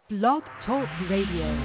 Blog Talk Radio.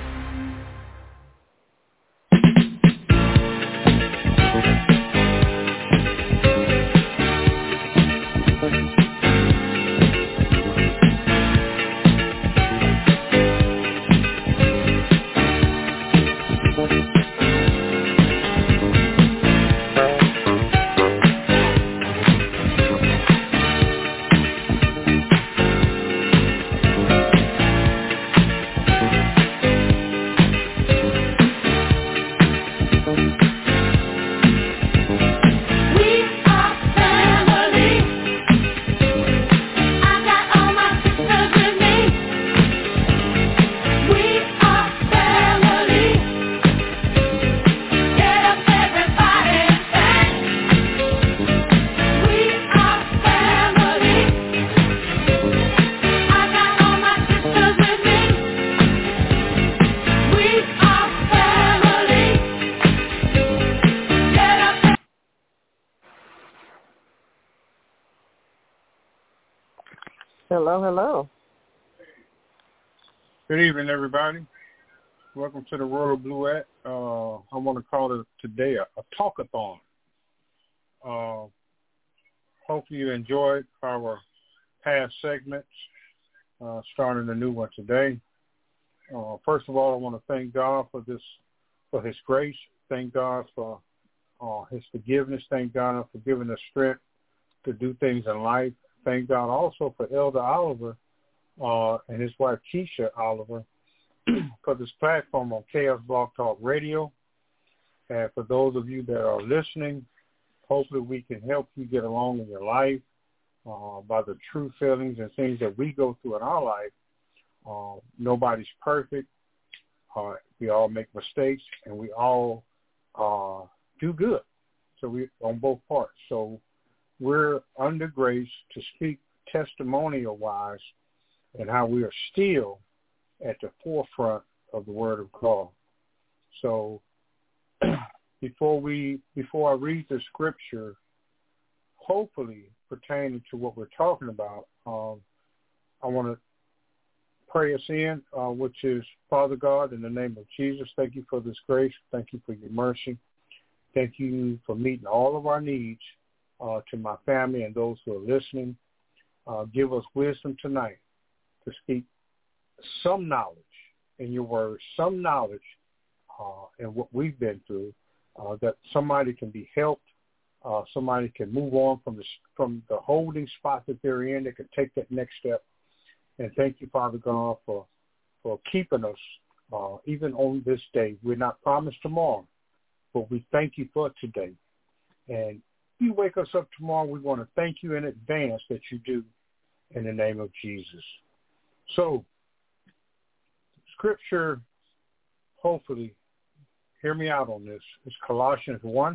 Hello, hello. Good evening, everybody. Welcome to the Royal Bluette. I want to call it today a talkathon. Hopefully you enjoyed our past segments, starting a new one today. First of all, I want to thank God for His grace. Thank God for His forgiveness. Thank God for giving us strength to do things in life. Thank God also for Elder Oliver and his wife Keisha Oliver for this platform on Chaos Blog Talk Radio. And for those of you that are listening, hopefully we can help you get along in your life by the true feelings and things that we go through in our life. Nobody's perfect. We all make mistakes, and we all do good. So we on both parts. So we're under grace to speak testimonial-wise and how we are still at the forefront of the Word of God. So before I read the scripture, hopefully pertaining to what we're talking about, I want to pray us in, which is, Father God, in the name of Jesus, thank you for this grace. Thank you for your mercy. Thank you for meeting all of our needs. To my family and those who are listening, give us wisdom tonight to speak some knowledge in your word, some knowledge in what we've been through, that somebody can be helped, somebody can move on from the holding spot that they're in, they can take that next step. And thank you, Father God, for keeping us even on this day. We're not promised tomorrow, but we thank you for today. And you wake us up tomorrow, we want to thank you in advance that you do in the name of Jesus. So, scripture, hopefully, hear me out on this. It's Colossians 1,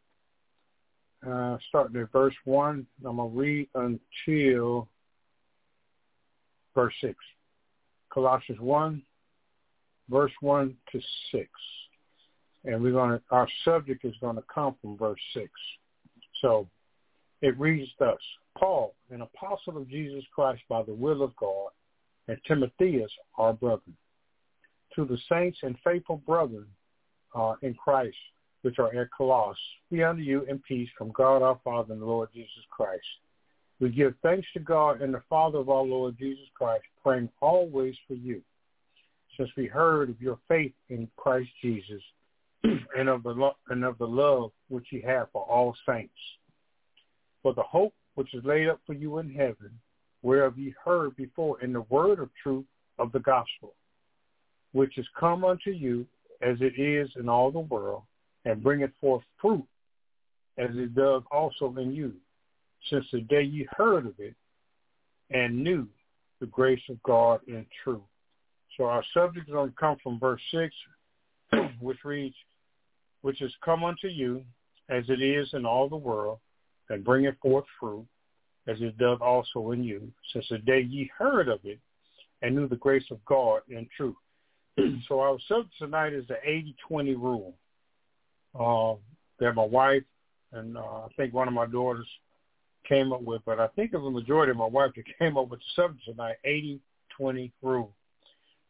starting at verse 1. I'm going to read until verse 6. Colossians 1, verse 1 to 6. And our subject is going to come from verse 6. So it reads thus: Paul, an apostle of Jesus Christ by the will of God, and Timotheus, our brother, to the saints and faithful brethren in Christ, which are at Colossus, be unto you in peace from God our Father and the Lord Jesus Christ. We give thanks to God and the Father of our Lord Jesus Christ, praying always for you, since we heard of your faith in Christ Jesus, and of the love which ye have for all saints, for the hope which is laid up for you in heaven, whereof ye heard before in the word of truth of the gospel, which is come unto you as it is in all the world, and bringeth forth fruit as it does also in you, since the day ye heard of it and knew the grace of God in truth. So our subject is going to come from verse 6, which reads, which is come unto you as it is in all the world, and bringeth forth fruit, as it doth also in you, since the day ye heard of it, and knew the grace of God in truth. So our subject tonight is the 80-20 rule that my wife and I think one of my daughters came up with, but I think it was the majority of my wife that came up with the subject tonight, 80-20 rule.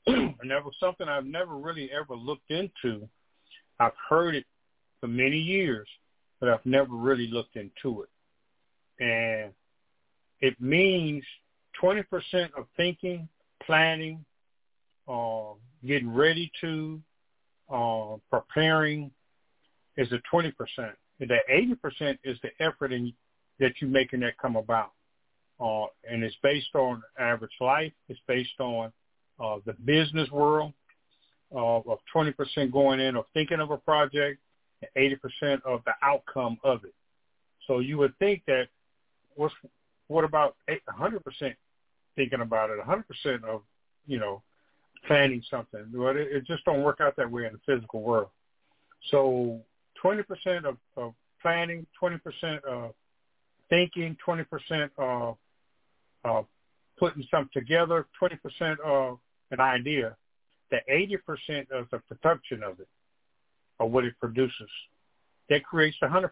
And that was something I've never really ever looked into. I've heard it for many years, but I've never really looked into it. And it means 20% of thinking, planning, getting ready to, preparing is the 20%. And the 80% is the effort that you're making that come about. And it's based on average life. It's based on the business world of 20% going in or thinking of a project and 80% of the outcome of it. So you would think that what about 100% thinking about it, 100% of, planning something? But it just don't work out that way in the physical world. So 20% of planning, 20% of thinking, 20% of putting something together, 20% of an idea, the 80% of the production of it, or what it produces, that creates 100%.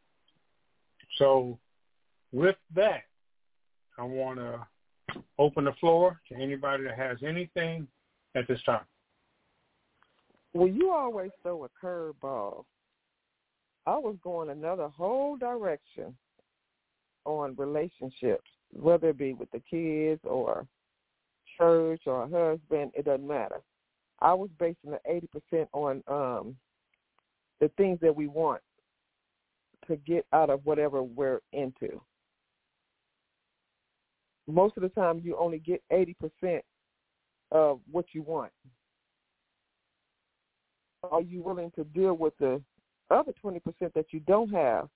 So with that, I want to open the floor to anybody that has anything at this time. Well, you always throw a curveball. I was going another whole direction on relationships, whether it be with the kids or church or a husband, it doesn't matter. I was basing the 80% on the things that we want to get out of whatever we're into. Most of the time, you only get 80% of what you want. Are you willing to deal with the other 20% that you don't have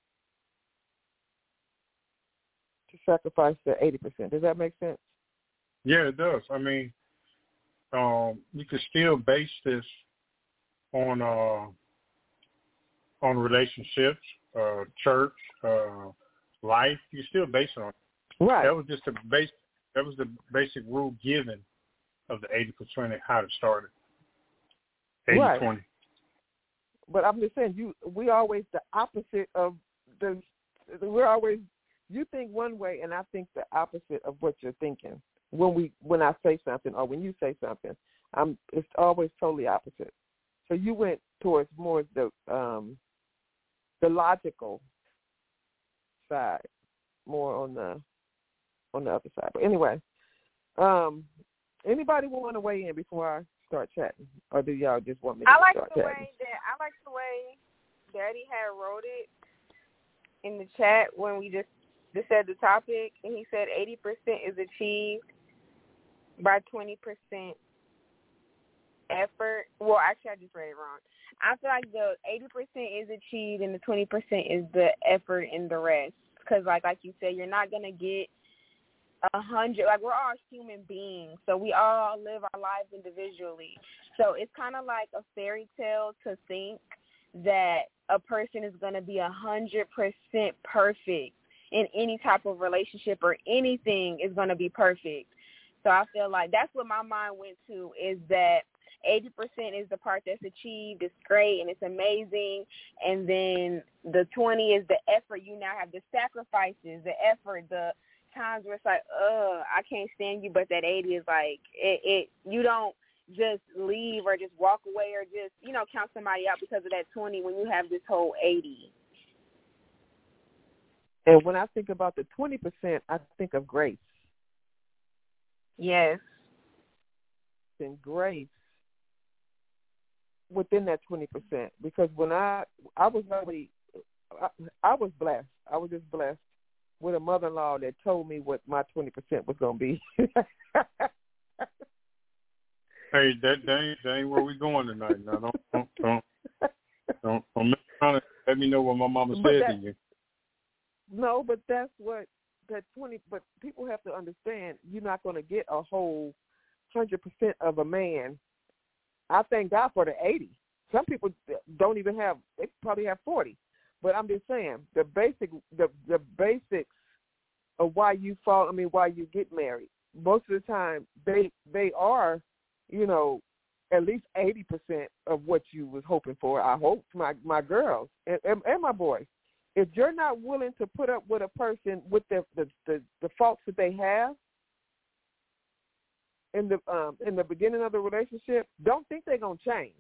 to sacrifice the 80%? Does that make sense? Yeah, it does. I mean, you can still base this on relationships, church, life. You still base it on. Right. That was just the base. That was the basic rule given of the 80% how it started. 80-20. Right. But I'm just saying, we always the opposite of the. We're always, you think one way, and I think the opposite of what you're thinking. When I say something or when you say something, it's always totally opposite. So you went towards more the logical side, more on the other side. But anyway, anybody want to weigh in before I start chatting, or do y'all just want me to start chatting? I like the way Daddy had wrote it in the chat when we just said the topic, and he said 80% is achieved by 20% effort. Well, actually, I just read it wrong. I feel like the 80% is achieved and the 20% is the effort in the rest. Because, like you said, you're not going to get 100. Like, we're all human beings, so we all live our lives individually. So it's kind of like a fairy tale to think that a person is going to be 100% perfect in any type of relationship, or anything is going to be perfect. So I feel like that's what my mind went to, is that 80% is the part that's achieved. It's great and it's amazing. And then the 20 is the effort. You now have the sacrifices, the effort, the times where it's like, I can't stand you. But that 80 is like, you don't just leave or just walk away or just, count somebody out because of that 20 when you have this whole 80. And when I think about the 20%, I think of grace. Yes. And grace within that 20%, because when I was blessed. I was just blessed with a mother-in-law that told me what my 20% was going to be. Hey, that ain't where we going tonight. Now, don't let me know what my mama said to you. No, but that's what that 20. But people have to understand, you're not going to get a whole 100% of a man. I thank God for the 80. Some people don't even have. They probably have 40. But I'm just saying the basics of why you why you get married. Most of the time, they are, at least 80% of what you was hoping for. I hope my girls and my boys. If you're not willing to put up with a person with the faults that they have, in the beginning of the relationship, don't think they're gonna change.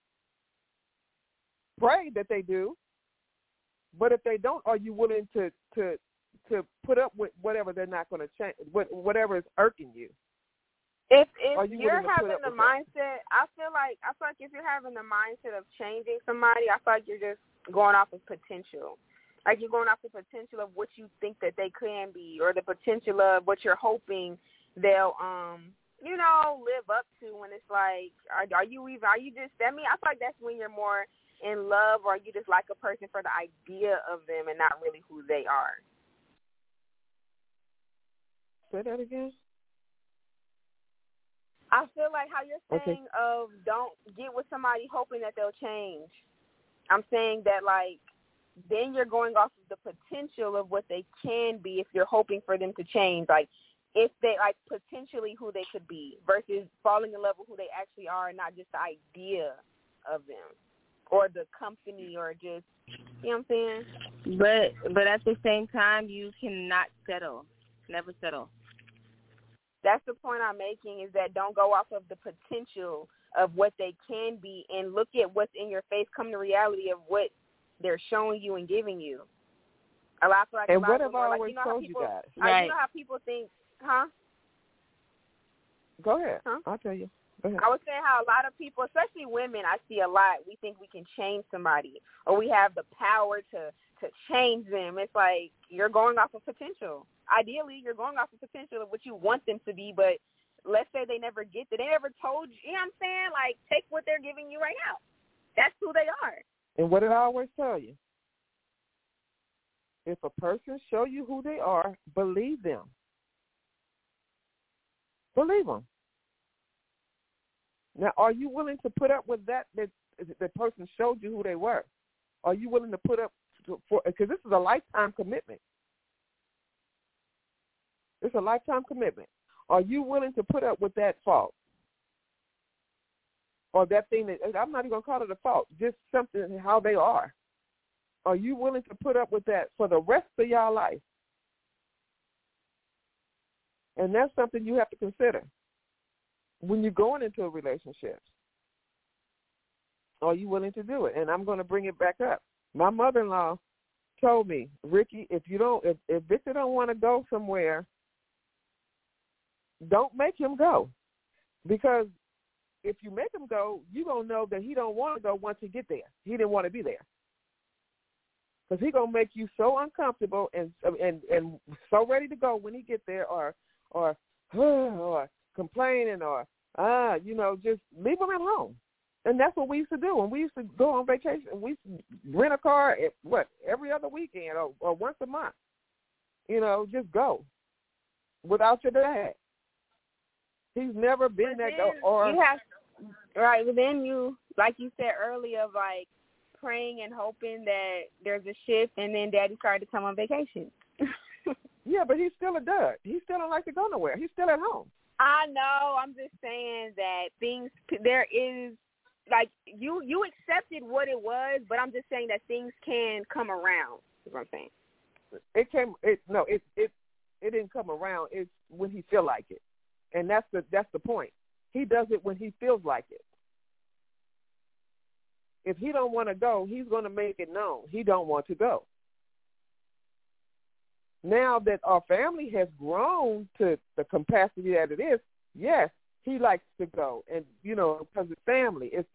Pray that they do, but if they don't, are you willing to put up with whatever they're not going to change, whatever is irking you? If you're having the mindset, I feel like if you're having the mindset of changing somebody, I feel like you're just going off of potential. Like you're going off the potential of what you think that they can be, or the potential of what you're hoping they'll live up to. When it's like, are you just, I feel like that's when you're more in love, or you just like a person for the idea of them and not really who they are. Say that again. I feel like how you're saying of don't get with somebody hoping that they'll change. I'm saying that, like, then you're going off of the potential of what they can be if you're hoping for them to change. Like, if they, like, potentially who they could be versus falling in love with who they actually are and not just the idea of them or the company or just, you know what I'm saying? But at the same time, you cannot settle. Never settle. That's the point I'm making, is that don't go off of the potential of what they can be and look at what's in your face, come to reality of what they're showing you and giving you. And what have I always told you guys? Right. You know how people think, huh? Go ahead. Huh? I'll tell you. Go ahead. I was saying how a lot of people, especially women, I see a lot, we think we can change somebody or we have the power to change them. It's like you're going off of potential. Ideally, you're going off of potential of what you want them to be, but let's say they never get there. They never told you, you know what I'm saying? Like, take what they're giving you right now. That's who they are. And what did I always tell you? If a person show you who they are, believe them. Believe them. Now, are you willing to put up with that the person showed you who they were? Are you willing to put up for, because this is a lifetime commitment. It's a lifetime commitment. Are you willing to put up with that fault? Or that thing that, I'm not even going to call it a fault, just something, how they are. Are you willing to put up with that for the rest of your life? And that's something you have to consider when you're going into a relationship. Are you willing to do it? And I'm going to bring it back up. My mother-in-law told me, Ricky, if Victor don't want to go somewhere, don't make him go. Because if you make him go, you're going to know that he don't want to go once he get there. He didn't want to be there. Because he's going to make you so uncomfortable and so ready to go when he get there or complaining or, just leave him at home. And that's what we used to do. When we used to go on vacation, we used to rent a car every other weekend or once a month. Just go without your dad. He's never been that. Right, but then you, like you said earlier, like praying and hoping that there's a shift, and then Daddy started to come on vacation. Yeah, but he's still a dud. He still don't like to go nowhere. He's still at home. I know. I'm just saying that there is, like, you accepted what it was, but I'm just saying that things can come around, is what I'm saying. It didn't come around. It's when he feel like it. And that's the point. He does it when he feels like it. If he don't want to go, he's going to make it known he don't want to go. Now that our family has grown to the capacity that it is, yes, he likes to go. And, because it's family, it's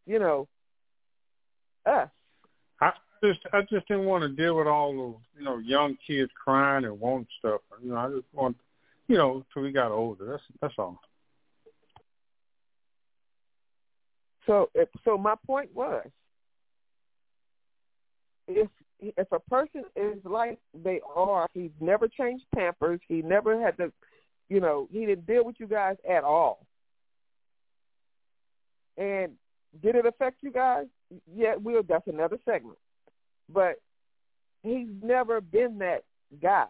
us. I just didn't want to deal with all those, young kids crying and wanting stuff. I just want, till we got older. That's all. So my point was, if a person is like they are, he's never changed Pampers, he never had to, he didn't deal with you guys at all. And did it affect you guys? Yeah, that's another segment. But he's never been that guy.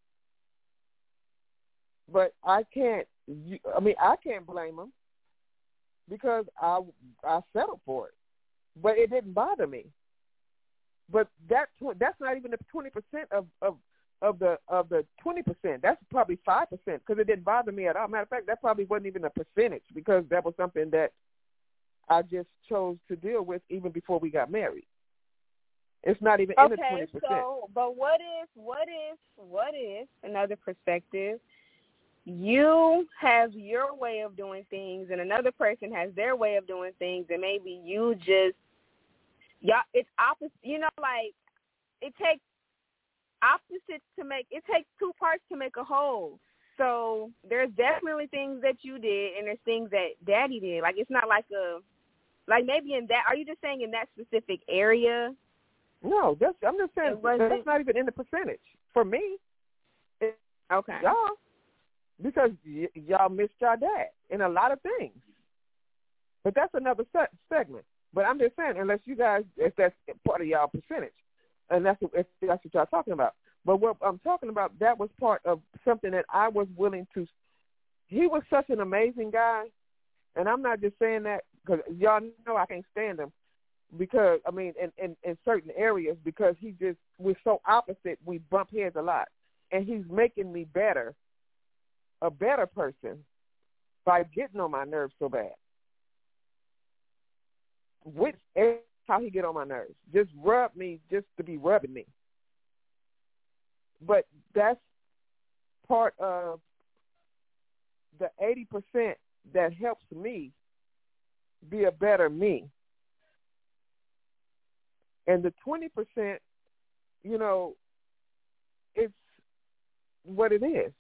But I can't blame him because I settled for it. But it didn't bother me. But that's not even the 20% of the 20%. That's probably 5% because it didn't bother me at all. Matter of fact, that probably wasn't even a percentage because that was something that I just chose to deal with even before we got married. It's not even in the 20%. Okay, so, but what if, another perspective, you have your way of doing things and another person has their way of doing things, and maybe you just, it's opposite, like, it takes opposites to make, it takes two parts to make a whole. So there's definitely things that you did and there's things that Daddy did. Like, it's not like maybe in that, are you just saying in that specific area? No, I'm just saying that's not even in the percentage for me. Okay. Y'all, because y'all missed your dad in a lot of things. But that's another segment. But I'm just saying, unless you guys, if that's part of y'all percentage, and that's what y'all talking about. But what I'm talking about, that was part of something that I was willing to. He was such an amazing guy, and I'm not just saying that because y'all know I can't stand him. Because, I mean, in certain areas, because we're so opposite, we bump heads a lot. And he's making me a better person by getting on my nerves so bad. Which is how he get on my nerves. Just rub me just to be rubbing me. But that's part of the 80% that helps me be a better me. And the 20%, it's what it is.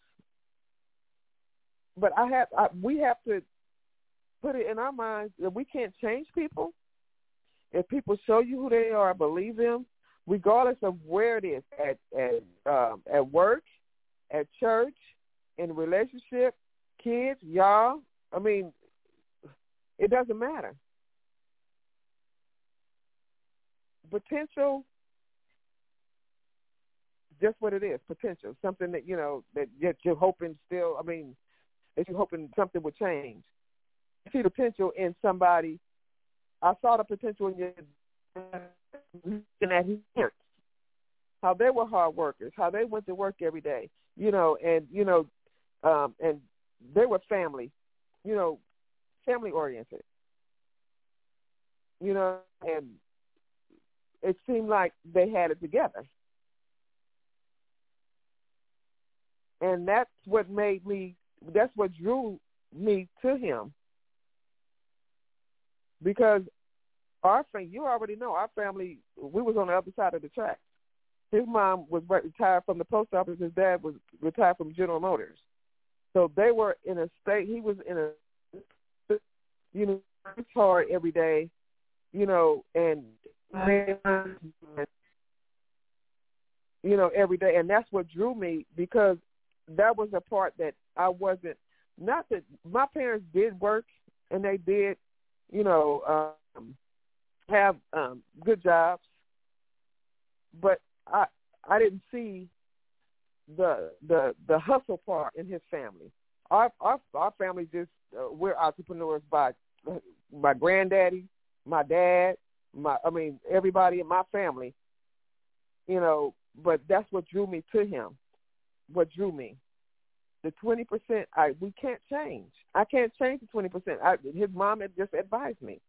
But we have to put it in our minds that we can't change people. If people show you who they are, believe them, regardless of where it is, at work, at church, in a relationship, kids, y'all. I mean, it doesn't matter. Potential, just what it is, potential, something that, that you're hoping still, that you're hoping something would change. I see the potential in somebody. I saw the potential in your looking at his parents, how they were hard workers, how they went to work every day, and they were family, family oriented, and it seemed like they had it together. And that's what drew me to him. Because you already know, our family, we was on the other side of the track. His mom was retired from the post office. His dad was retired from General Motors. So they were in a state, he was in it's hard every day, and every day. And that's what drew me, because that was a part that I wasn't, not that my parents did work and they did, have good jobs, but I didn't see the hustle part in his family. Our family just we're entrepreneurs by my granddaddy, my dad, everybody in my family, but that's what drew me to him. What drew me. The 20%, we can't change. I can't change the 20%. His mom had just advised me.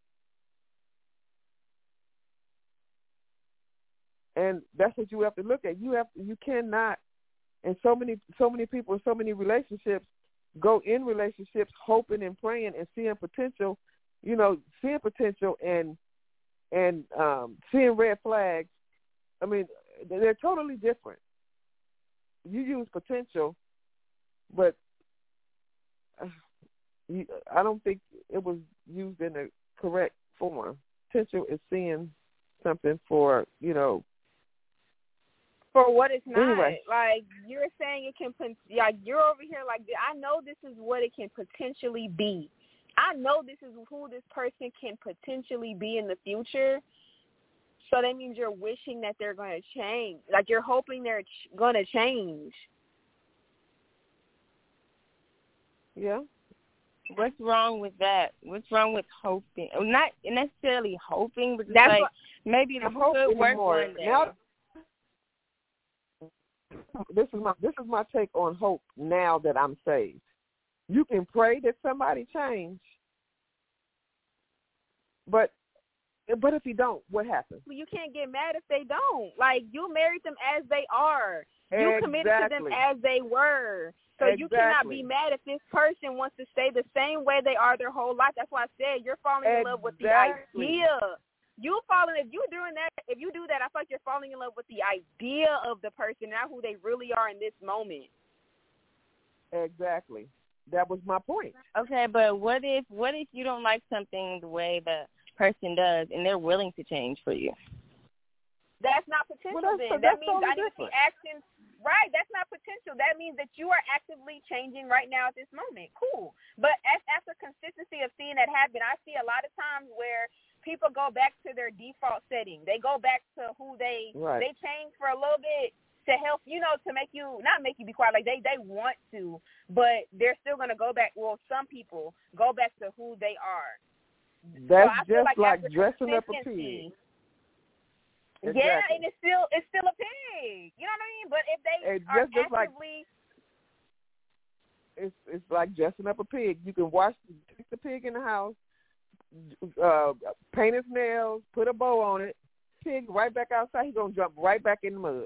And that's what you have to look at. You cannot, and so many people in so many relationships go in relationships hoping and praying and seeing potential, and seeing red flags. They're totally different. You use potential, but I don't think it was used in the correct form. Potential is seeing something for, for what it's not. Anyway. Like, you're saying it can, you're over here like, I know this is what it can potentially be. I know this is who this person can potentially be in the future. So that means you're wishing that they're going to change. Like, you're hoping they're going to change. Yeah. What's wrong with that? What's wrong with hoping? Not necessarily hoping, but That's maybe the good work one day. is my take on hope now that I'm saved. You can pray that somebody change, but if you don't, what happens? Well, you can't get mad if they don't. Like, you married them as they are. You committed to them as they were. So you cannot be mad if this person wants to stay the same way they are their whole life. That's why I said you're falling in love with the idea. If you do that, I feel like you're falling in love with the idea of the person, not who they really are in this moment. Exactly. That was my point. Okay, but what if you don't like something the way the person does and they're willing to change for you? That's not potential then. That means I need to see actions. Right, that's not potential. That means that you are actively changing right now at this moment. Cool. But after consistency of seeing that happen, I see a lot of times where people go back to their default setting. They go back to who they change for a little bit to help, to make you, not make you be quiet. Like they want to, but they're still going to go back. Well, some people go back to who they are. That's so just like dressing up a pig. Exactly. Yeah, and it's still a pig. You know what I mean? But if they are actively, it's like dressing up a pig. You can take the pig in the house, paint his nails, put a bow on it. Pig right back outside. He's gonna jump right back in the mud.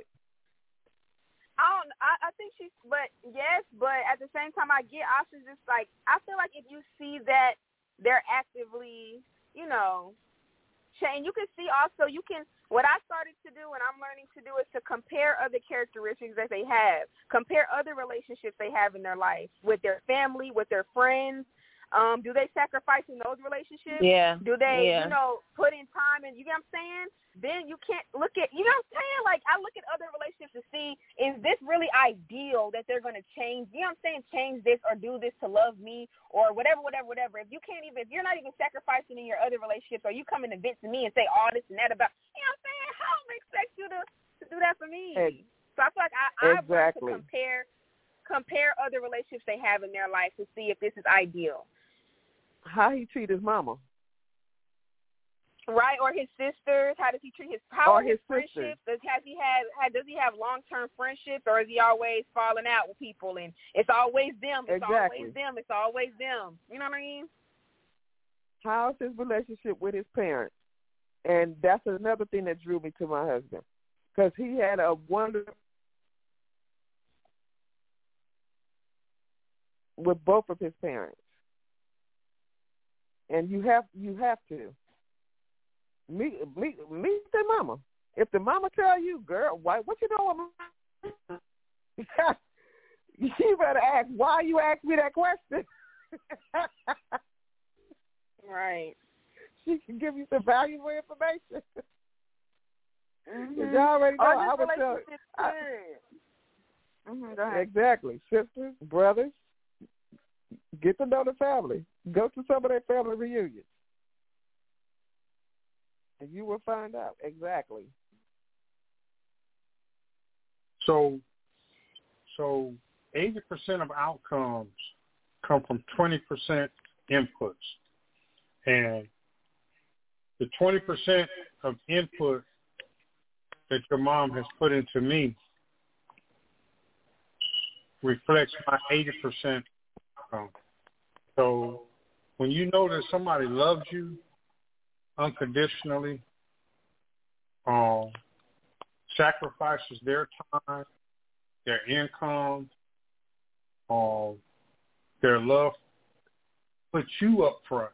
I think but at the same time, I get options. It's like I feel like if you see that they're actively, change, you can see also what I started to do and I'm learning to do is to compare other characteristics that they have, compare other relationships they have in their life with their family, with their friends. Do they sacrifice in those relationships? Yeah. Do they, put in time and, you know what I'm saying? Then you can't look at, you know what I'm saying? Like, I look at other relationships to see, is this really ideal that they're going to change? You know what I'm saying? Change this or do this to love me or whatever. If you're not even sacrificing in your other relationships or you come and vent to me and say all this and that about, you know what I'm saying? How am I expect you to do that for me? So I feel like I've learned to compare other relationships they have in their life to see if this is ideal. How he treat his mama, right? Or his sisters. How does he treat his friendships? Does he have long-term friendships, or is he always falling out with people and it's always them? It's always them. It's always them. You know what I mean? How's his relationship with his parents? And that's another thing that drew me to my husband, because he had a wonderful with both of his parents. And you have to meet their mama. If the mama tell you, girl, what you doing? You better ask why you asked me that question. Right. She can give you some valuable information. You already know. I would tell. Go ahead. Exactly. Sisters, brothers, get to know the family. Go to some of their family reunions. And you will find out. Exactly. So 80% of outcomes come from 20% inputs. And the 20% of input that your mom has put into me reflects my 80% outcome. So when you know that somebody loves you unconditionally, sacrifices their time, their income, their love, puts you up front,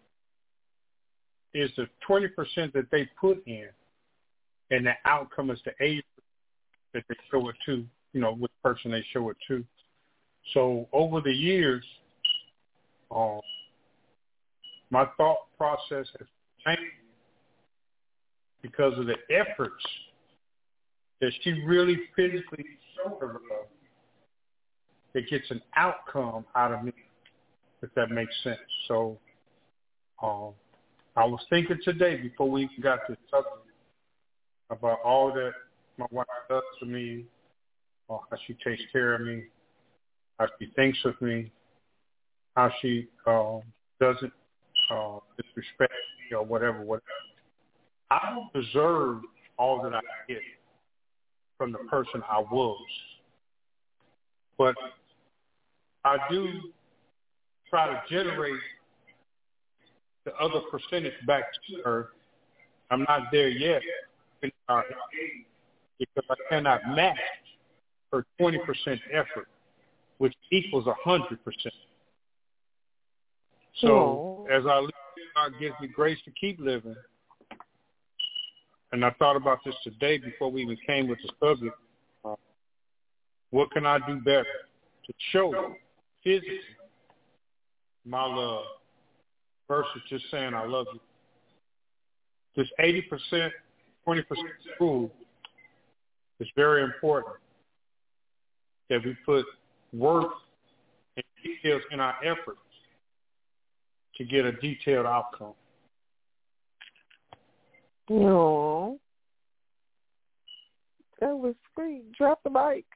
is the 20% that they put in, and the outcome is the 80% that they show it to, which person they show it to. So over the years, my thought process has changed because of the efforts that she really physically showed her love that gets an outcome out of me, if that makes sense. So I was thinking today before we even got to the subject about all that my wife does for me, how she takes care of me, how she thinks of me, how she doesn't disrespect me or whatever. I don't deserve all that I get from the person I was. But I do try to generate the other percentage back to her. I'm not there yet because I cannot match her 20% effort, which equals 100%. So as I live, God gives me grace to keep living. And I thought about this today before we even came with the subject. What can I do better to show physically my love versus just saying I love you? This 80%, 20% rule is very important, that we put work and details in our efforts to get a detailed outcome. No. That was sweet. Drop the mic.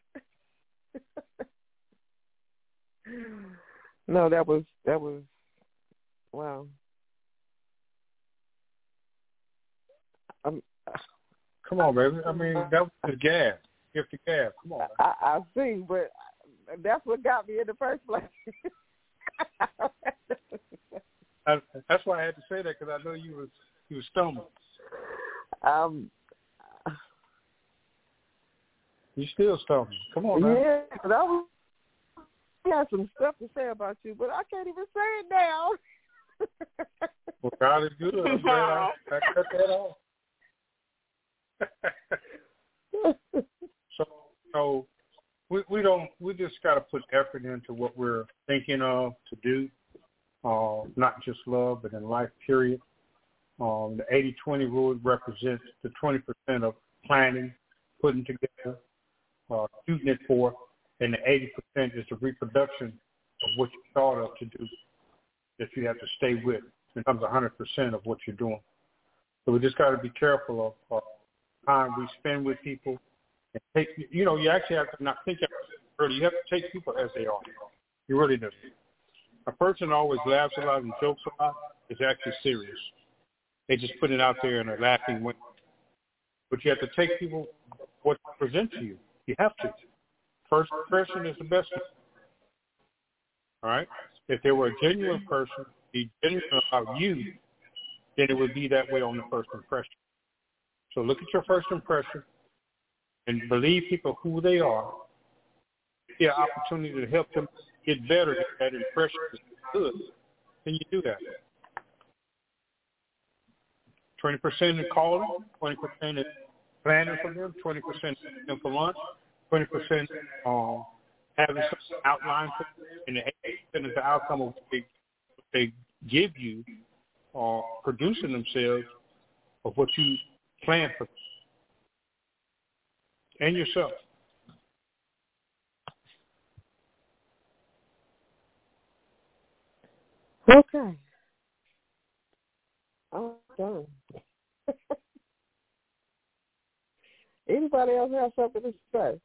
No, that was wow. Come on, baby. I mean, that was the gas. Give the gas. Come on. I see, but that's what got me in the first place. That's why I had to say that, because I know you was stumbling. You still stumbling. Come on, man. Yeah, I got some stuff to say about you, but I can't even say it now. Well, God is good. I'm glad I cut that off. So we just got to put effort into what we're thinking of to do, not just love, but in life, period. The 80-20 rule represents the 20% of planning, putting together, shooting it for, and the 80% is the reproduction of what you thought of to do that you have to stay with. It becomes 100% of what you're doing. So we just got to be careful of time we spend with people. And take, you actually have to not think early. You have to take people as they are. You really do. A person always laughs a lot and jokes a lot is actually serious. They just put it out there in a laughing way. But you have to take people what they present to you. You have to. First impression is the best one. All right? If they were a genuine person, be genuine about you, then it would be that way on the first impression. So look at your first impression and believe people who they are. If you have opportunity to help them get better at that impression is good, then you do that. 20% is calling, 20% is planning for them, 20% is for lunch, 20% having some outline for them, and the 80% is the outcome of what they give you, producing themselves of what you plan for them and yourself. Okay. I'm done. Anybody else have something to say?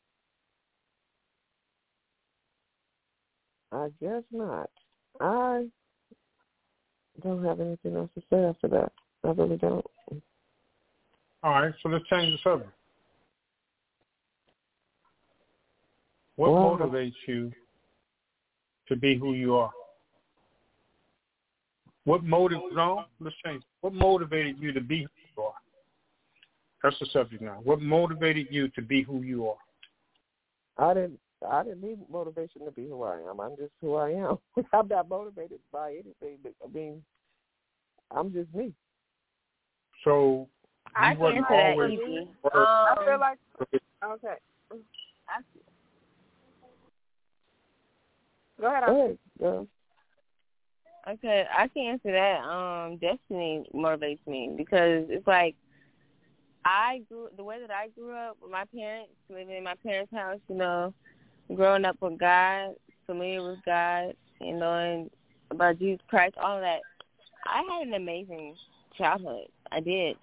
I guess not. I don't have anything else to say after that. I really don't. All right, so let's change the subject. What motivates you to be who you are? Let's change. What motivated you to be who you are? That's the subject now. What motivated you to be who you are? I didn't need motivation to be who I am. I'm just who I am. I'm not motivated by anything. But, I mean, I'm just me. So I can answer that easy. I feel like okay. Go ahead. Go. Okay, I can answer that. Destiny motivates me because it's like the way that I grew up with my parents, living in my parents' house, growing up with God, familiar with God, knowing about Jesus Christ, all of that. I had an amazing childhood. I did.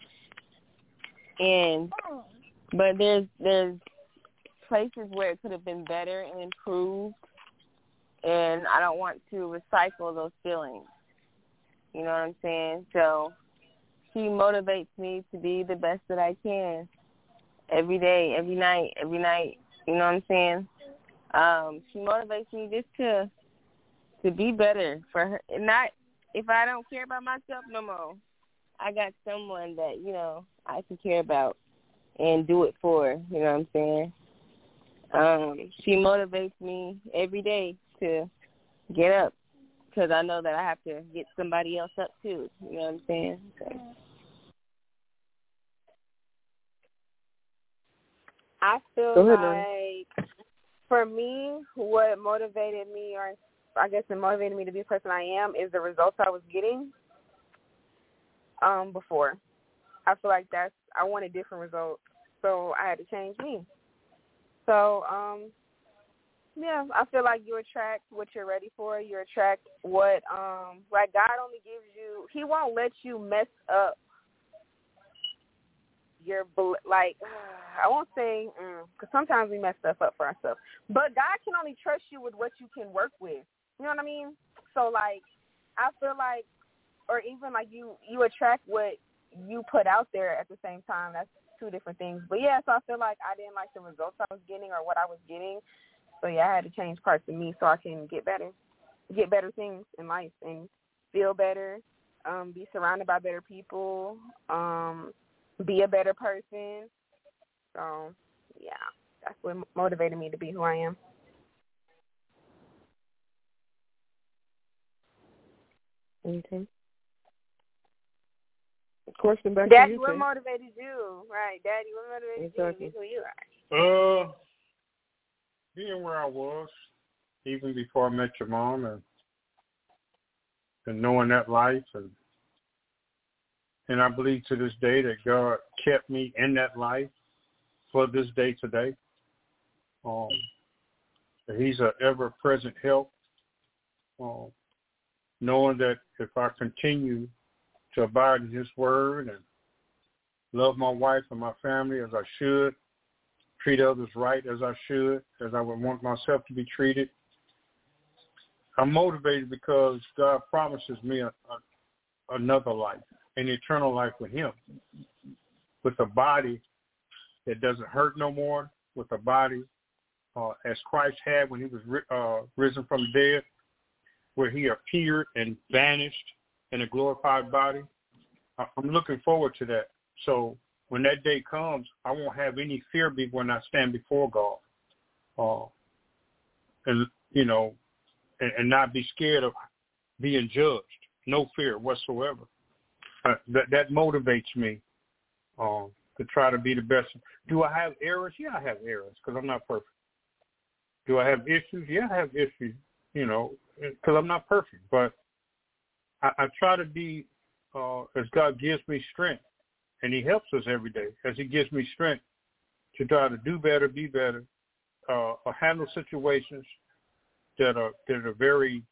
But there's places where it could have been better and improved, and I don't want to recycle those feelings. You know what I'm saying? So she motivates me to be the best that I can every day, every night. You know what I'm saying? She motivates me just to be better for her. Not if I don't care about myself no more, I got someone that, you know, I can care about and do it for. You know what I'm saying? She motivates me every day to get up because I know that I have to get somebody else up too. You know what I'm saying? So. I feel like for me, what motivated me, or I guess it motivated me to be the person I am, is the results I was getting before. I feel like I wanted different results, so I had to change me. So, yeah, I feel like you attract what you're ready for. You attract what, like God only gives you, He won't let you mess up your, like, I won't say, because sometimes we mess stuff up for ourselves, but God can only trust you with what you can work with. You know what I mean? So, like, I feel like, or even like you attract what you put out there at the same time. That's two different things. But, yeah, so I feel like I didn't like the results I was getting or what I was getting. So, yeah, I had to change parts of me so I can get better things in life and feel better, be surrounded by better people, be a better person. So, yeah, that's what motivated me to be who I am. Okay. Question back Daddy, to you, what Tay. motivated you? Right, Daddy, what motivated Exactly. you to be who you are? Being where I was, even before I met your mom, and knowing that life, and I believe to this day that God kept me in that life for this day today. He's an ever-present help. Knowing that if I continue to abide in His word and love my wife and my family as I should, treat others right as I should, as I would want myself to be treated, I'm motivated because God promises me another life, an eternal life with Him, with a body that doesn't hurt no more, with a body as Christ had when He was risen from the dead, where He appeared and vanished in a glorified body. I'm looking forward to that. So when that day comes, I won't have any fear when I stand before God, and you know, and not be scared of being judged. No fear whatsoever. That motivates me to try to be the best. Do I have errors? Yeah, I have errors because I'm not perfect. Do I have issues? Yeah, I have issues, you know, because I'm not perfect. But I try to be, as God gives me strength, and He helps us every day, as He gives me strength to try to do better, be better, or handle situations that are very,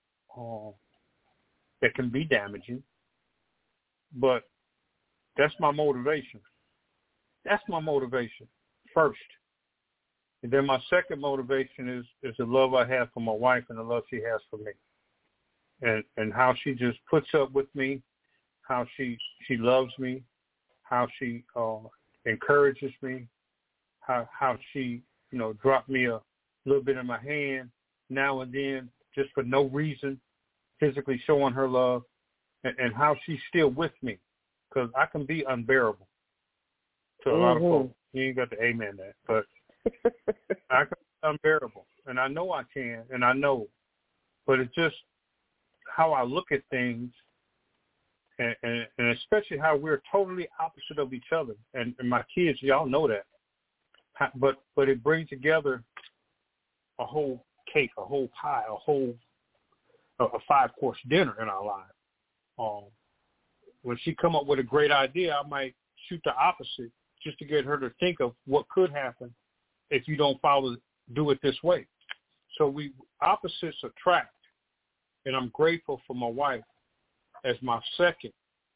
that can be damaging. But that's my motivation. That's my motivation first. And then my second motivation is the love I have for my wife and the love she has for me. And how she just puts up with me, how she loves me, how she encourages me, how she, you know, dropped me a little bit in my hand now and then just for no reason, physically showing her love, and how she's still with me, because I can be unbearable to a lot of folks. You ain't got to amen that, but I can be unbearable, and I know I can, and I know, but it's just how I look at things, and especially how we're totally opposite of each other. And my kids, y'all know that. But it brings together a whole cake, a whole pie, a 5-course dinner in our lives. When she come up with a great idea, I might shoot the opposite just to get her to think of what could happen if you don't do it this way. So opposites attract, and I'm grateful for my wife as my second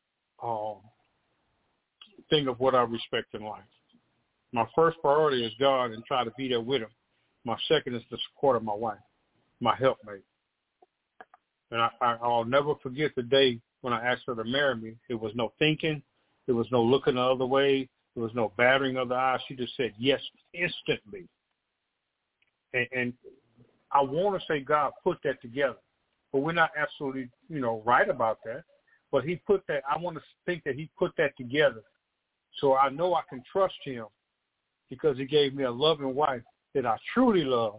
thing of what I respect in life. My first priority is God and try to be there with Him. My second is the support of my wife, my helpmate. And I'll never forget the day when I asked her to marry me. It was no thinking. There was no looking the other way. There was no battering of the eyes. She just said yes instantly. And I want to say God put that together, but we're not absolutely, right about that. But he put that, I want to think that he put that together. So I know I can trust him because he gave me a loving wife that I truly love.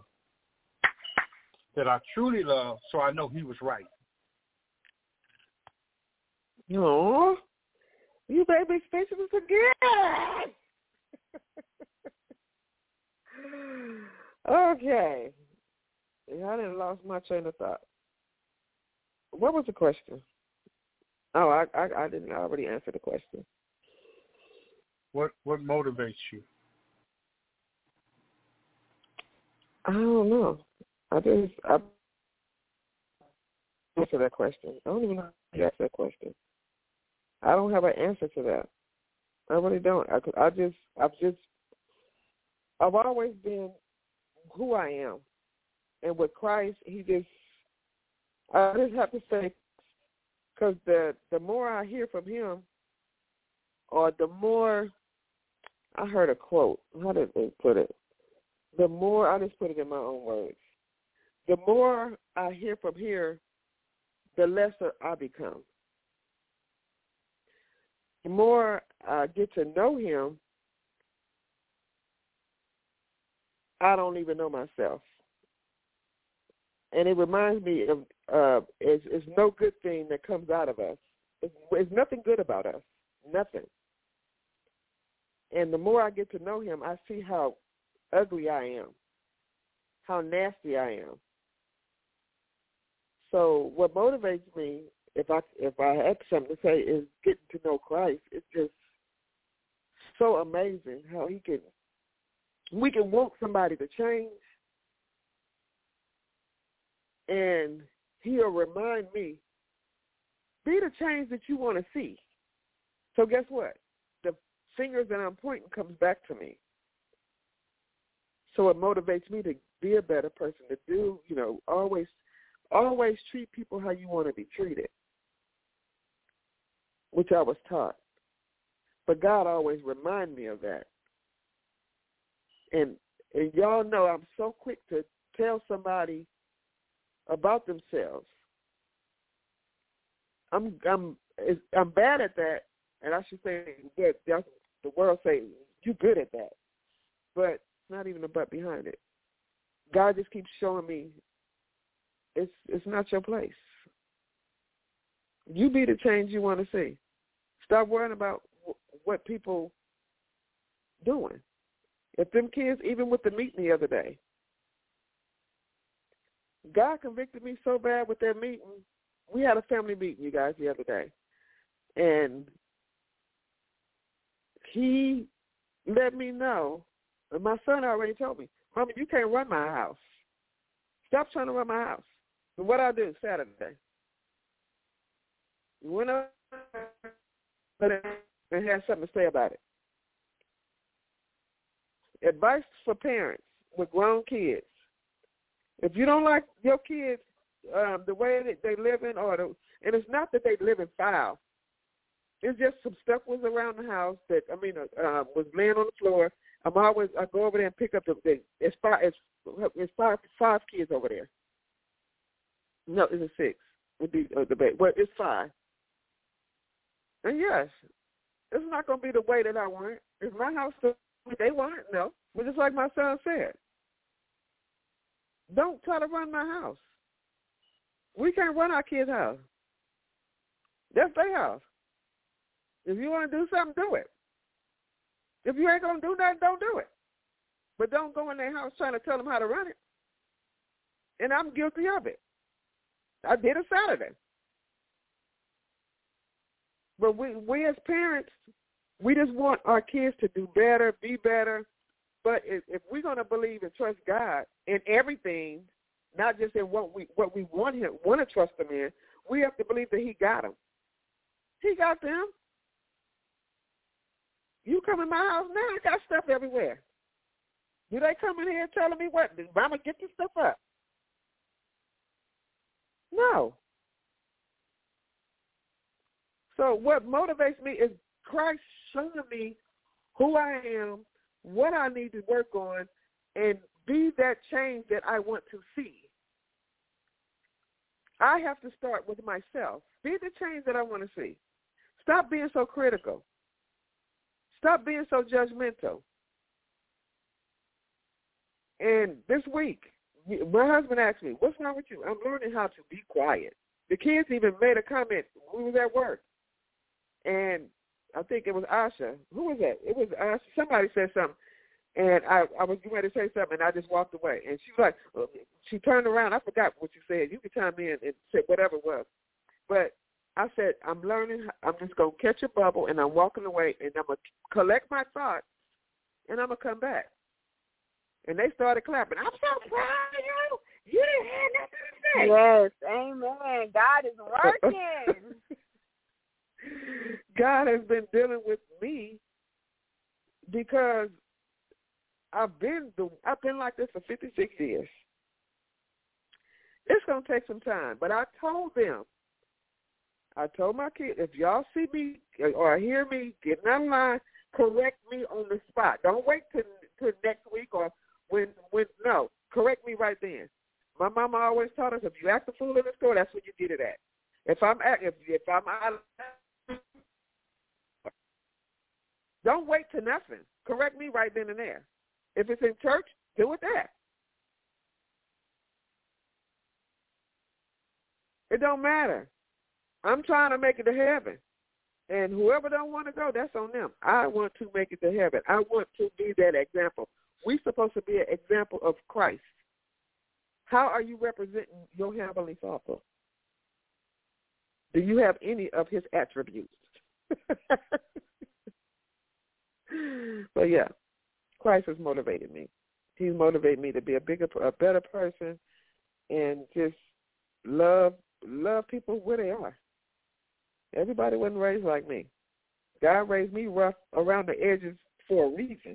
So I know he was right. No, you baby speechless again. Okay. Yeah, I didn't lost my train of thought. What was the question? Oh, I didn't already answer the question. What motivates you? I don't know. I answer that question. I don't even know how to answer that question. I don't have an answer to that. I really don't. I've always been who I am, and with Christ, I just have to say, because the more I hear from him, or the more, I heard a quote. How did they put it? The more, I just put it in my own words. The more I hear from here, the lesser I become. The more I get to know him, I don't even know myself. And it reminds me of it's no good thing that comes out of us. It's nothing good about us. Nothing. And the more I get to know him, I see how ugly I am, how nasty I am. So what motivates me, if I had something to say, is getting to know Christ. It's just so amazing how we can want somebody to change, and he'll remind me, be the change that you want to see. So guess what? The fingers that I'm pointing comes back to me. So it motivates me to be a better person, to do, always treat people how you want to be treated, which I was taught. But God always reminds me of that. And y'all know I'm so quick to tell somebody about themselves. I'm bad at that, and I should say that the world say you're good at that, but it's not even a but behind it. God just keeps showing me it's not your place. You be the change you want to see. Stop worrying about what people doing. If them kids, even with the meeting the other day, God convicted me so bad with that meeting. We had a family meeting, you guys, the other day. And he let me know, and my son already told me, Mama, you can't run my house. Stop trying to run my house. And what I do Saturday, we went up and had something to say about it. Advice for parents with grown kids. If you don't like your kids, the way that they live in, and it's not that they live in foul. It's just some stuff was around the house that, was laying on the floor. I go over there and pick up it's five kids over there. No, it's 6. Well, it's 5. And yes, it's not going to be the way that I want it. It's my house the way they want it. No. But just like my son said, don't try to run my house. We can't run our kids' house. That's their house. If you want to do something, do it. If you ain't going to do nothing, don't do it. But don't go in their house trying to tell them how to run it. And I'm guilty of it. I did it Saturday. But we as parents, we just want our kids to do better, be better. But if we're going to believe and trust God in everything, not just in what we want to trust him in, we have to believe that he got them. He got them. You come in my house now, I got stuff everywhere. Do they come in here telling me what? Mama, get this stuff up. No. So what motivates me is Christ showing me who I am, what I need to work on, and be that change that I want to see. I have to start with myself. Be the change that I want to see. Stop being so critical. Stop being so judgmental. And this week, my husband asked me, what's wrong with you? I'm learning how to be quiet. The kids even made a comment. We was at work. And I think it was Asha. Who was that? It was Asha. Somebody said something. And I was getting ready to say something, and I just walked away. And she was like, she turned around. I forgot what you said. You can chime in and say whatever it was. But I said, I'm learning. I'm just going to catch a bubble, and I'm walking away, and I'm going to collect my thoughts, and I'm going to come back. And they started clapping. I'm so proud of you. You didn't have nothing to say. Yes, amen. God is working. God has been dealing with me because I've been like this for 56 years. It's going to take some time. But I told my kids, if y'all see me or hear me getting out of line, correct me on the spot. Don't wait till next week or no, correct me right then. My mama always taught us, if you act a fool in the store, that's when you get it at. If I'm out of, don't wait till nothing. Correct me right then and there. If it's in church, do it there. It don't matter. I'm trying to make it to heaven. And whoever don't want to go, that's on them. I want to make it to heaven. I want to be that example. We're supposed to be an example of Christ. How are you representing your Heavenly Father? Do you have any of his attributes? But yeah, Christ has motivated me. He's motivated me to be a better person and just love people where they are. Everybody wasn't raised like me. God raised me rough around the edges for a reason.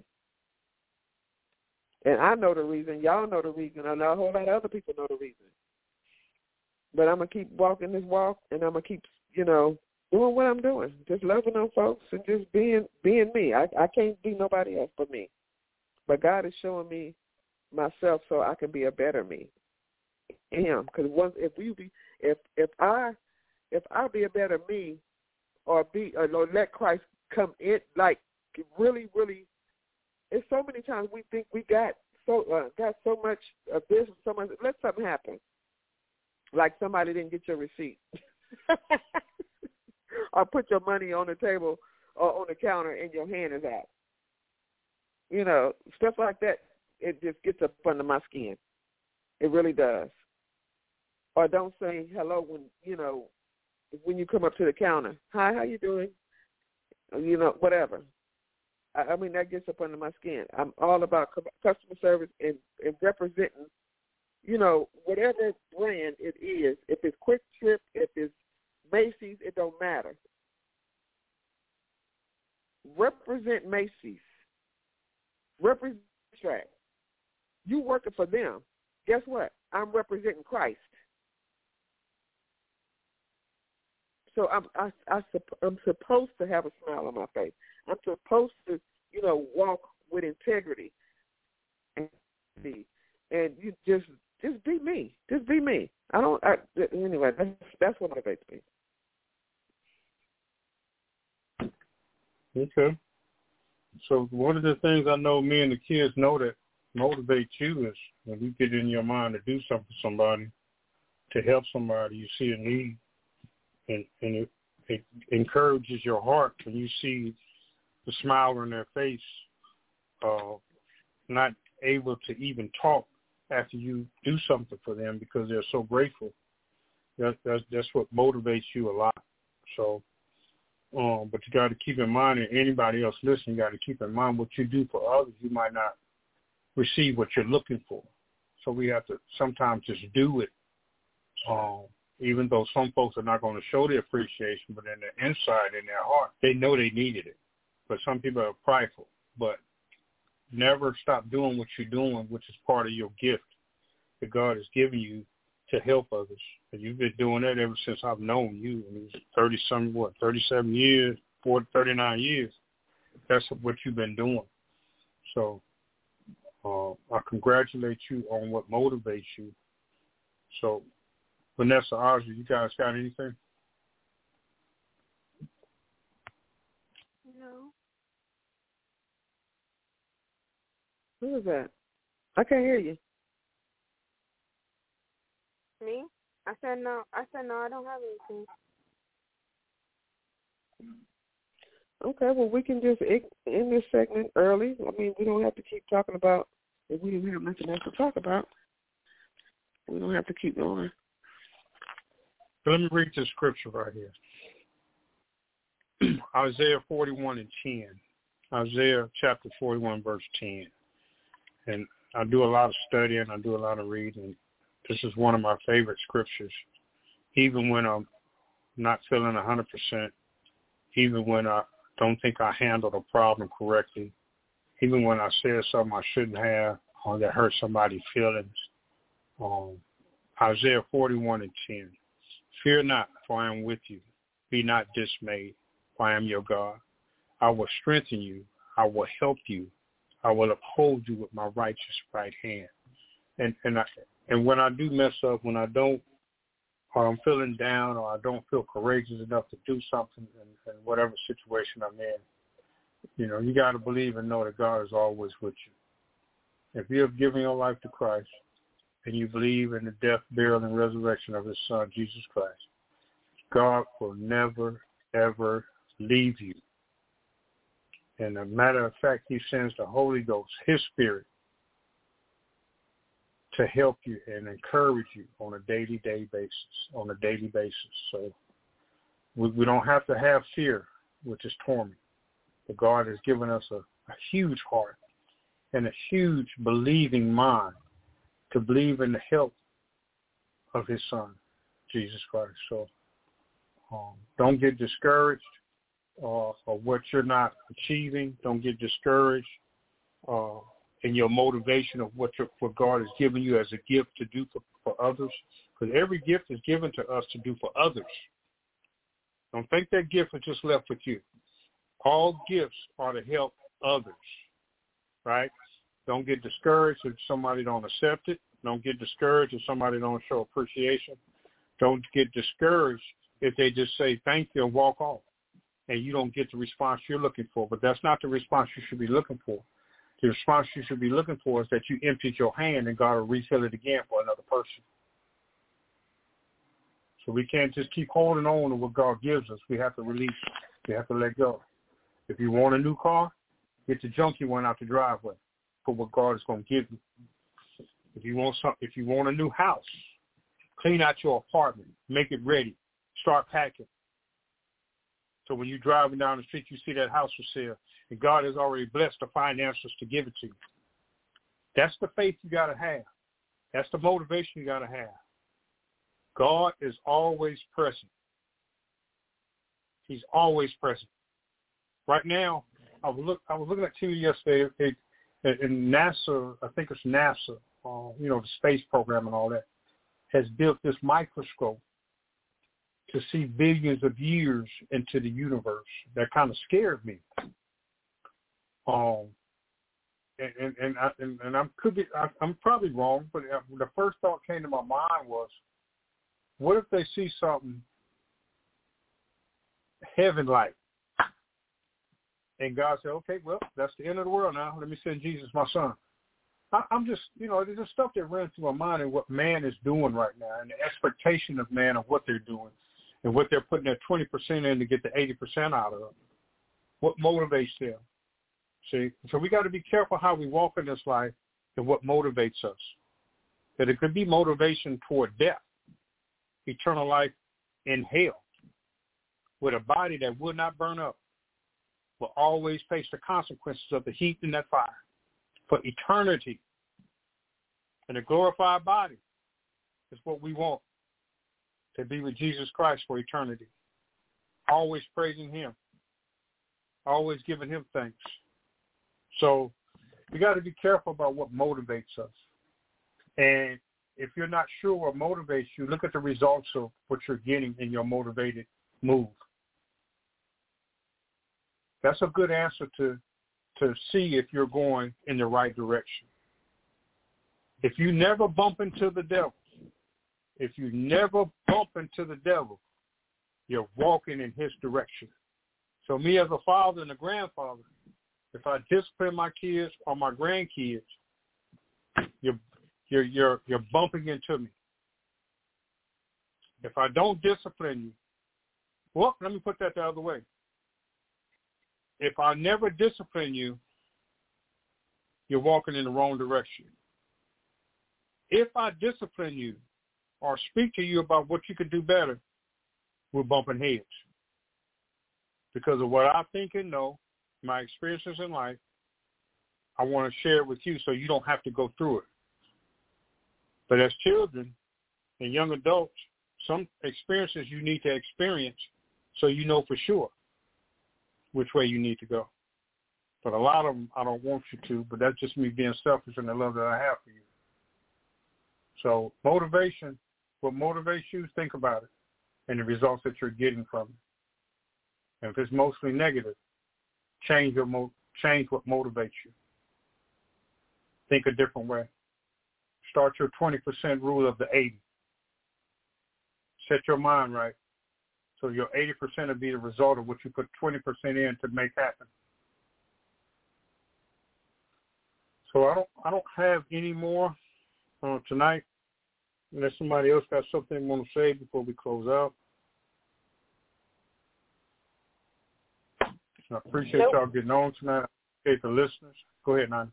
And I know the reason. Y'all know the reason. And a whole lot of other people know the reason. But I'm going to keep walking this walk, and I'm going to keep, doing what I'm doing, just loving on folks and just being me. I can't be nobody else but me. But God is showing me myself so I can be a better me. Because if I be a better me, or let Christ come in, like really, really, it's so many times we think we got so much of this, so much. Let something happen, like somebody didn't get your receipt, or put your money on the table or on the counter and your hand is out. Stuff like that. It just gets up under my skin. It really does. Or don't say hello when you come up to the counter. Hi, how you doing? Whatever. I mean, that gets up under my skin. I'm all about customer service and representing, whatever brand it is. If it's Quick Trip, if it's Macy's, it don't matter. Represent Macy's. Represent Track. You working for them. Guess what? I'm representing Christ. So I'm supposed to have a smile on my face. I'm supposed to, walk with integrity. And you just be me. Just be me. Anyway, that's what motivates me. Okay. So one of the things I know me and the kids know that motivates you is when you get in your mind to do something for somebody, to help somebody, you see a need, and it encourages your heart when you see the smile on their face, not able to even talk after you do something for them because they're so grateful. That's what motivates you a lot. So, but you got to keep in mind, and anybody else listening, you got to keep in mind what you do for others, you might not receive what you're looking for. So we have to sometimes just do it, even though some folks are not going to show their appreciation, but in their inside, in their heart, they know they needed it. But some people are prideful. But never stop doing what you're doing, which is part of your gift that God has given you to help others. And you've been doing that ever since I've known you. And it was 37 years, 39 years. That's what you've been doing. So I congratulate you on what motivates you. So, Vanessa, Audrey, you guys got anything? No. Who is that? I can't hear you. Me? I said no. I don't have anything. Okay, well, we can just end this segment early. I mean, we don't have to keep talking about, if we have nothing else to talk about, we don't have to keep going. Let me read this scripture right here. Isaiah 41:10. Isaiah chapter 41, verse 10. And I do a lot of studying. I do a lot of reading. This is one of my favorite scriptures. Even when I'm not feeling 100%, even when I don't think I handled a problem correctly, even when I said something I shouldn't have or that hurt somebody's feelings. Isaiah 41:10. Fear not, for I am with you. Be not dismayed, for I am your God. I will strengthen you. I will help you. I will uphold you with my righteous right hand. And when I do mess up, when I don't, or I'm feeling down, or I don't feel courageous enough to do something in whatever situation I'm in, you know, you got to believe and know that God is always with you. If you have given your life to Christ and you believe in the death, burial, and resurrection of his son, Jesus Christ, God will never, ever leave you. And as a matter of fact, he sends the Holy Ghost, his spirit, to help you and encourage you on a daily basis. So we don't have to have fear, which is torment. But God has given us a huge heart and a huge believing mind to believe in the help of his son, Jesus Christ. So don't get discouraged or what you're not achieving. Don't get discouraged in your motivation of what God has given you as a gift to do for others. Because every gift is given to us to do for others. Don't think that gift is just left with you. All gifts are to help others, right? Don't get discouraged if somebody don't accept it. Don't get discouraged if somebody don't show appreciation. Don't get discouraged if they just say thank you and walk off and you don't get the response you're looking for. But that's not the response you should be looking for. The response you should be looking for is that you emptied your hand and God will refill it again for another person. So we can't just keep holding on to what God gives us. We have to release. We have to let go. If you want a new car, get the junky one out the driveway for what God is going to give you. If you want a new house, clean out your apartment, make it ready, start packing. So when you're driving down the street, you see that house for sale, and God has already blessed the finances to give it to you. That's the faith you got to have. That's the motivation you got to have. God is always present. He's always present. Right now, I was looking at TV yesterday, and NASA, I think it's NASA, the space program and all that, has built this microscope to see billions of years into the universe. That kind of scared me. I'm probably wrong, but the first thought came to my mind was, what if they see something heaven-like? And God said, okay, well, that's the end of the world now. Let me send Jesus, my son. I'm just, there's just stuff that runs through my mind and what man is doing right now and the expectation of man of what they're doing and what they're putting their 20% in to get the 80% out of it. What motivates them? See, so we got to be careful how we walk in this life and what motivates us. That it could be motivation toward death, eternal life in hell, with a body that would not burn up, will always face the consequences of the heat in that fire for eternity. And a glorified body is what we want, to be with Jesus Christ for eternity. Always praising him. Always giving him thanks. So we got to be careful about what motivates us. And if you're not sure what motivates you, look at the results of what you're getting in your motivated move. That's a good answer to see if you're going in the right direction. If you never bump into the devil, you're walking in his direction. So me as a father and a grandfather, if I discipline my kids or my grandkids, you're bumping into me. If I don't discipline you, well, let me put that the other way. If I never discipline you, you're walking in the wrong direction. If I discipline you or speak to you about what you could do better, we're bumping heads. Because of what I think and know, my experiences in life, I want to share it with you so you don't have to go through it. But as children and young adults, some experiences you need to experience so you know for sure which way you need to go. But a lot of them, I don't want you to, but that's just me being selfish in the love that I have for you. So motivation, what motivates you, think about it and the results that you're getting from it. And if it's mostly negative, change what motivates you. Think a different way. Start your 20% rule of the 80. Set your mind right. So your 80% will be the result of what you put 20% in to make happen. So I don't have any more tonight. Unless somebody else got something they want to say before we close out. I appreciate y'all getting on tonight. I appreciate the listeners. Go ahead, Nani.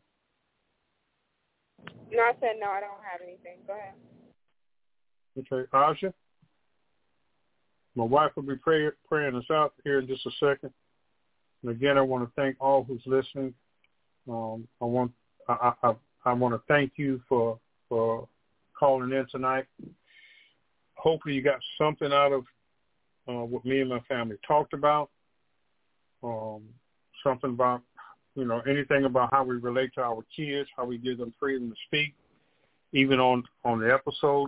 No, I said no, I don't have anything. Go ahead. Okay, Asha? My wife will be praying us out here in just a second. And again, I want to thank all who's listening. I want to thank you for calling in tonight. Hopefully you got something out of what me and my family talked about. Something about, anything about how we relate to our kids, how we give them freedom to speak, even on the episodes.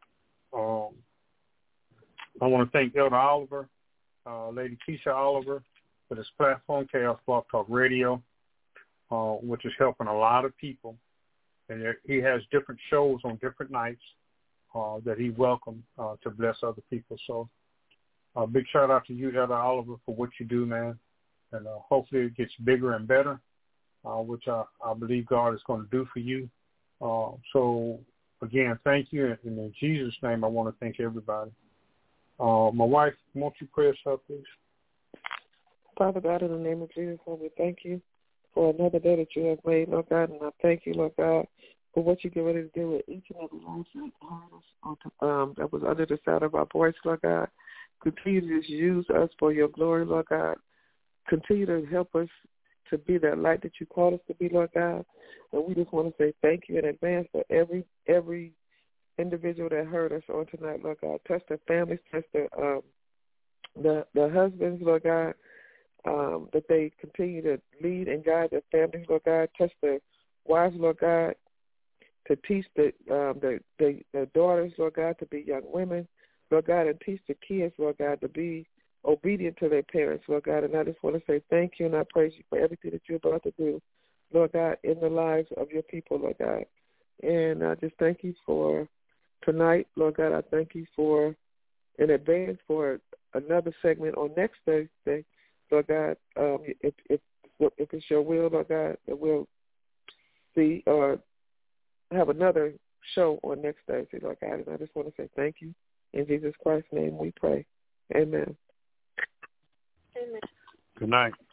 I want to thank Elder Oliver, Lady Keisha Oliver, for this platform, Chaos Blog Talk Radio, which is helping a lot of people. And he has different shows on different nights that he welcomed to bless other people. So a big shout out to you, Elder Oliver, for what you do, man. And hopefully it gets bigger and better, which I believe God is going to do for you. So, again, thank you. And in Jesus' name, I want to thank everybody. My wife, won't you pray us out, please? Father God, in the name of Jesus, Lord, we thank you for another day that you have made, Lord God. And I thank you, Lord God, for what you get ready to do with each and every life that was under the sound of our voice, Lord God. Continue to just use us for your glory, Lord God. Continue to help us to be that light that you called us to be, Lord God. And we just want to say thank you in advance for every individual that heard us on tonight, Lord God. Touch their families, touch their husbands, Lord God, that they continue to lead and guide their families, Lord God. Touch their wives, Lord God, to teach the daughters, Lord God, to be young women, Lord God, and teach the kids, Lord God, to be obedient to their parents, Lord God. And I just want to say thank you and I praise you for everything that you're about to do, Lord God, in the lives of your people, Lord God. And I just thank you for tonight, Lord God. I thank you for in advance for another segment on next Thursday, Lord God. If it's your will, Lord God, that we'll see or have another show on next Thursday, Lord God. And I just want to say thank you. In Jesus Christ's name we pray. Amen. Amen. Good night.